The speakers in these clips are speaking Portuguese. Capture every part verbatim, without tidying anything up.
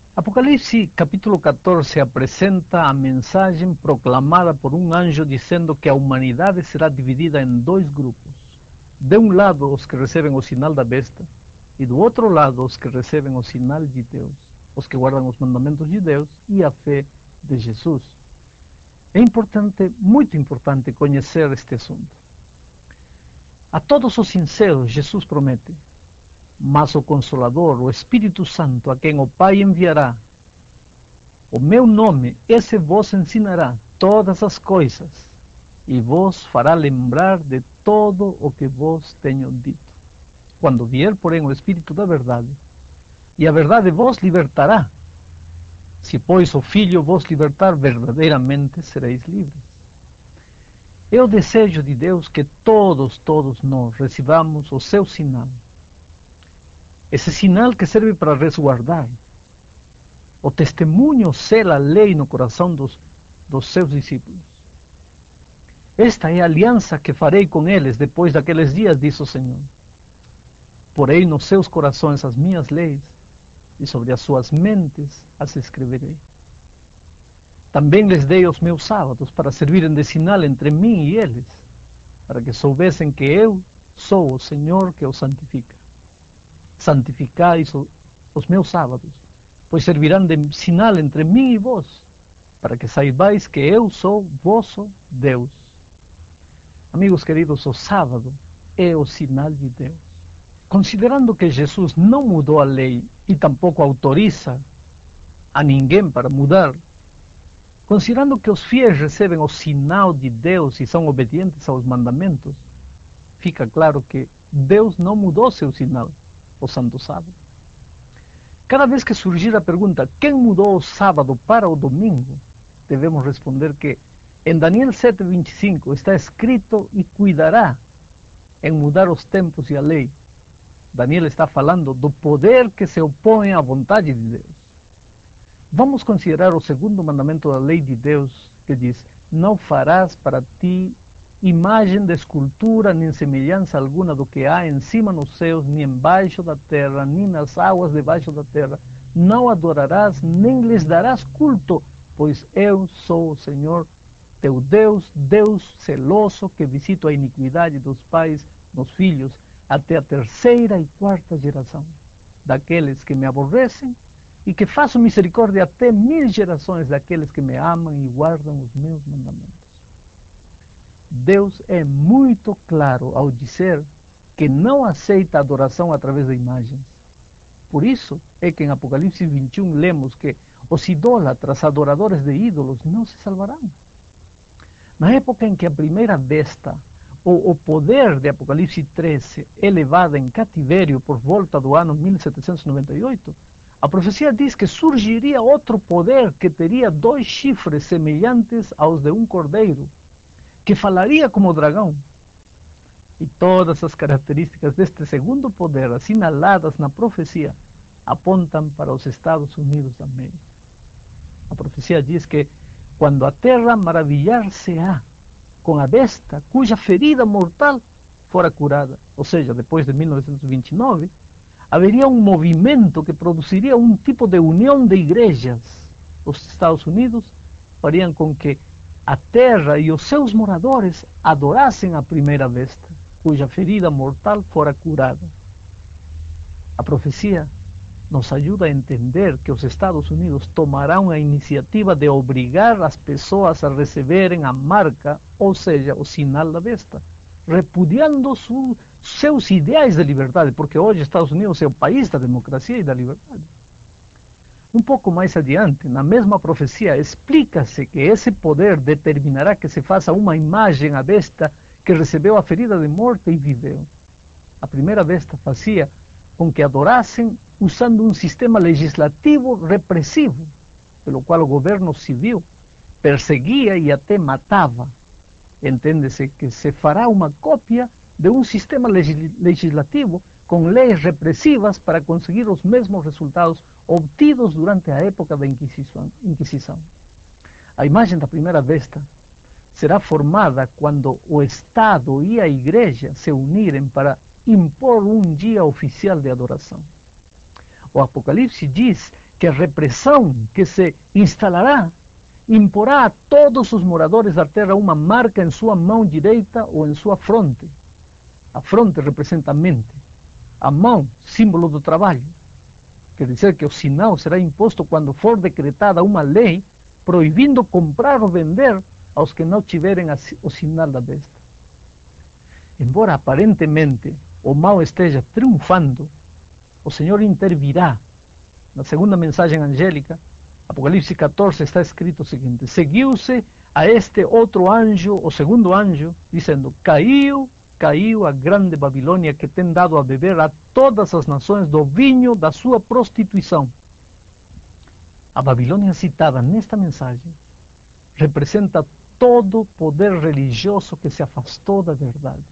Apocalipse capítulo catorze apresenta a mensagem proclamada por um anjo dizendo que a humanidade será dividida em dois grupos. De um lado os que recebem o sinal da besta e do outro lado os que recebem o sinal de Deus, os que guardam os mandamentos de Deus e a fé de Jesus. É importante, muito importante, conhecer este assunto. A todos os sinceros Jesus promete: mas o Consolador, o Espírito Santo, a quem o Pai enviará, o meu nome, esse vos ensinará todas as coisas e vos fará lembrar de todo o que vos tenho dito. Quando vier, porém, o Espírito da verdade, e a verdade vos libertará. Se, pois, o Filho vos libertar, verdadeiramente sereis livres. É o desejo de Deus que todos, todos nós recebamos o seu sinal. Esse sinal que serve para resguardar. O testemunho sela a lei no coração dos, dos seus discípulos. Esta é a aliança que farei com eles depois daqueles dias, diz o Senhor. Porei nos seus corações as minhas leis, e sobre as suas mentes as escreverei. Também lhes dei os meus sábados para servirem de sinal entre mim e eles, para que soubessem que eu sou o Senhor que os santifica. Santificai os meus sábados, pois servirão de sinal entre mim e vós, para que saibais que eu sou vosso Deus. Amigos queridos, o sábado é o sinal de Deus. Considerando que Jesus não mudou a lei e tampouco autoriza a ninguém para mudar, considerando que os fiéis recebem o sinal de Deus e são obedientes aos mandamentos, fica claro que Deus não mudou seu sinal, o Santo Sábado. Cada vez que surgir a pergunta, quem mudou o sábado para o domingo, devemos responder que em Daniel sete, vinte e cinco está escrito: e cuidará em mudar os tempos e a lei. Daniel está falando do poder que se opõe à vontade de Deus. Vamos considerar o segundo mandamento da lei de Deus, que diz: não farás para ti imagem de escultura, nem semelhança alguna do que há em cima nos céus, nem embaixo da terra, nem nas águas debaixo da terra. Não adorarás, nem lhes darás culto, pois eu sou o Senhor, teu Deus, Deus celoso, que visito a iniquidade dos pais nos filhos, até a terceira e quarta geração daqueles que me aborrecem, e que faço misericórdia até mil gerações daqueles que me amam e guardam os meus mandamentos. Deus é muito claro ao dizer que não aceita adoração através de imagens. Por isso é que em Apocalipse vinte e um lemos que os idólatras, adoradores de ídolos, não se salvarão. Na época em que a primeira besta, o, o poder de Apocalipse treze, é levada em cativeiro por volta do ano mil setecentos e noventa e oito, a profecia diz que surgiria outro poder que teria dois chifres semelhantes aos de um cordeiro, que falaria como dragão. E todas as características deste segundo poder, assinaladas na profecia, apontam para os Estados Unidos da América. A profecia diz que quando a terra maravilhar-se-á com a besta cuja ferida mortal fora curada, ou seja, depois de mil novecentos e vinte e nove, haveria um movimento que produziria um tipo de união de igrejas. Os Estados Unidos fariam com que a terra e os seus moradores adorassem a primeira besta, cuja ferida mortal fora curada. A profecia nos ajuda a entender que os Estados Unidos tomarão a iniciativa de obrigar as pessoas a receberem a marca, ou seja, o sinal da besta, repudiando su, seus ideais de liberdade, porque hoje Estados Unidos é o país da democracia e da liberdade. Um pouco mais adiante, na mesma profecia, explica-se que esse poder determinará que se faça uma imagem à besta que recebeu a ferida de morte e viveu. A primeira besta fazia com que adorassem usando um sistema legislativo repressivo, pelo qual o governo civil perseguia e até matava. Entende-se que se fará uma cópia de um sistema legislativo com leis repressivas para conseguir os mesmos resultados obtidos durante a época da Inquisição. Inquisição. A imagem da primeira besta será formada quando o Estado e a Igreja se unirem para impor um dia oficial de adoração. O Apocalipse diz que a repressão que se instalará imporá a todos os moradores da terra uma marca em sua mão direita ou em sua fronte. A fronte representa a mente, a mão, símbolo do trabalho. Quer dizer que o sinal será imposto quando for decretada uma lei proibindo comprar ou vender aos que não tiverem o sinal da besta. Embora aparentemente o mal esteja triunfando, o Senhor intervirá. Na segunda mensagem angélica, Apocalipse catorze, está escrito o seguinte: seguiu-se a este outro anjo, o segundo anjo, dizendo: caiu, caiu a grande Babilônia, que tem dado a beber a todas as nações do vinho da sua prostituição. A Babilônia citada nesta mensagem representa todo poder religioso que se afastou da verdade.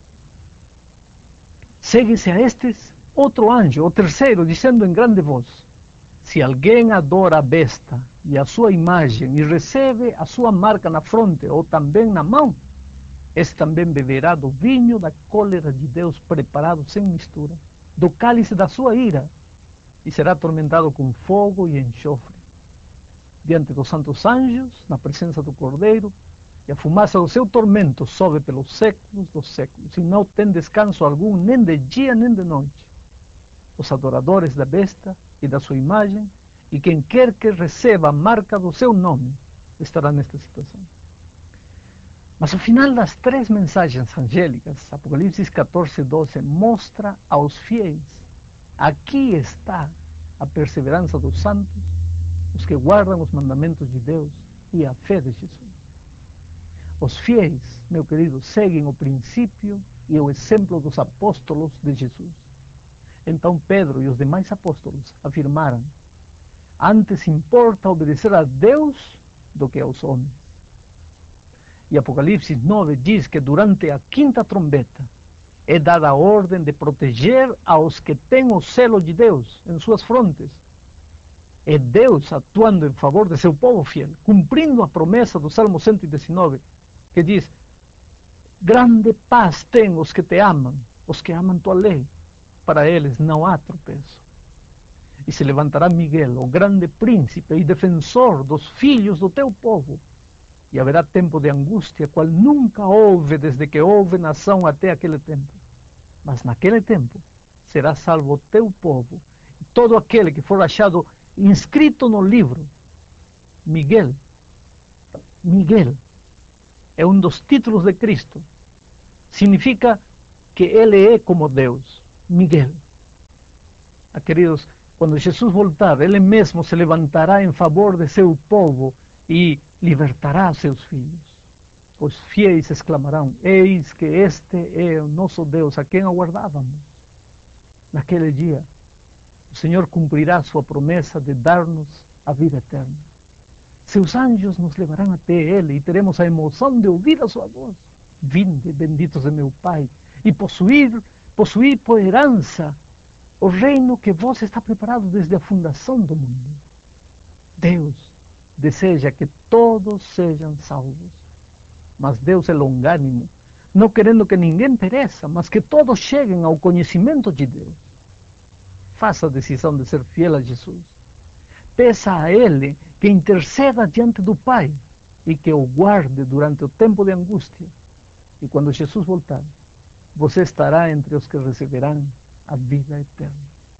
Segue-se a estes outro anjo, o terceiro, dizendo em grande voz: se alguém adora a besta e a sua imagem e recebe a sua marca na fronte ou também na mão, esse também beberá do vinho da cólera de Deus preparado sem mistura, do cálice da sua ira, e será atormentado com fogo e enxofre, diante dos santos anjos, na presença do Cordeiro, e a fumaça do seu tormento sobe pelos séculos dos séculos, e não tem descanso algum, nem de dia nem de noite. Os adoradores da besta e da sua imagem, e quem quer que receba a marca do seu nome, estará nesta situação. Mas o final das três mensagens angélicas, Apocalipse catorze, doze, mostra aos fiéis: aqui está a perseverança dos santos, os que guardam os mandamentos de Deus e a fé de Jesus. Os fiéis, meu querido, seguem o princípio e o exemplo dos apóstolos de Jesus. Então Pedro e os demais apóstolos afirmaram: antes importa obedecer a Deus do que aos homens. E Apocalipse nove diz que durante a quinta trombeta é dada a ordem de proteger aos que têm o selo de Deus em suas frontes. É Deus atuando em favor de seu povo fiel, cumprindo a promessa do Salmo cento e dezenove, que diz: grande paz têm os que te amam, os que amam tua lei. Para eles não há tropeço. E se levantará Miguel, o grande príncipe e defensor dos filhos do teu povo, e haverá tempo de angústia, qual nunca houve desde que houve nação até aquele tempo. Mas naquele tempo será salvo o teu povo, e todo aquele que for achado inscrito no livro. Miguel, Miguel, é um dos títulos de Cristo. Significa que ele é como Deus. Miguel. Ah, queridos, quando Jesus voltar, ele mesmo se levantará em favor de seu povo e libertará seus filhos. Os fiéis exclamarão: eis que este é o nosso Deus, a quem aguardávamos. Naquele dia, o Senhor cumprirá sua promessa de dar-nos a vida eterna. Seus anjos nos levarão até ele e teremos a emoção de ouvir a sua voz: vinde, benditos de meu Pai, e possuir possuir por herança o reino que vos está preparado desde a fundação do mundo. Deus deseja que todos sejam salvos, mas Deus é longânimo, não querendo que ninguém pereça, mas que todos cheguem ao conhecimento de Deus. Faça a decisão de ser fiel a Jesus. Peça a Ele que interceda diante do Pai e que o guarde durante o tempo de angústia. E quando Jesus voltar, você estará entre os que receberão a vida eterna.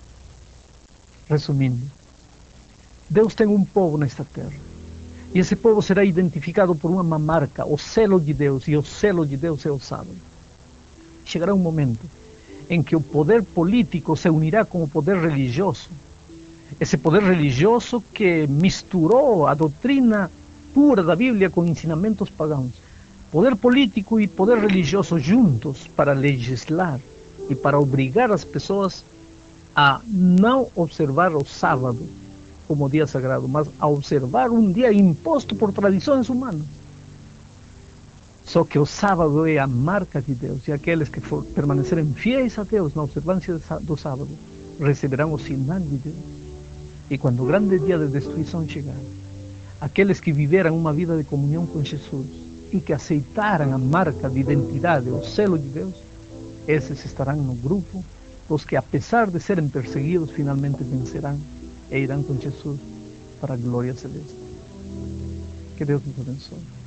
Resumindo, Deus tem um povo nesta terra. E esse povo será identificado por uma marca, o selo de Deus. E o selo de Deus é o sábado. Chegará um momento em que o poder político se unirá com o poder religioso. Esse poder religioso que misturou a doutrina pura da Bíblia com ensinamentos pagãos. Poder político e poder religioso juntos para legislar e para obrigar as pessoas a não observar o sábado como dia sagrado, mas a observar um dia imposto por tradições humanas. Só que o sábado é a marca de Deus, e aqueles que for permanecerem fiéis a Deus na observância do sábado receberão o sinal de Deus. E quando o grande dia de destruição chegar, aqueles que viveram uma vida de comunhão com Jesus e que aceitaram a marca de identidade, o selo de Deus, esses estarão no grupo dos que, apesar de serem perseguidos, finalmente vencerão e irão com Jesus para a glória celeste. Que Deus nos abençoe.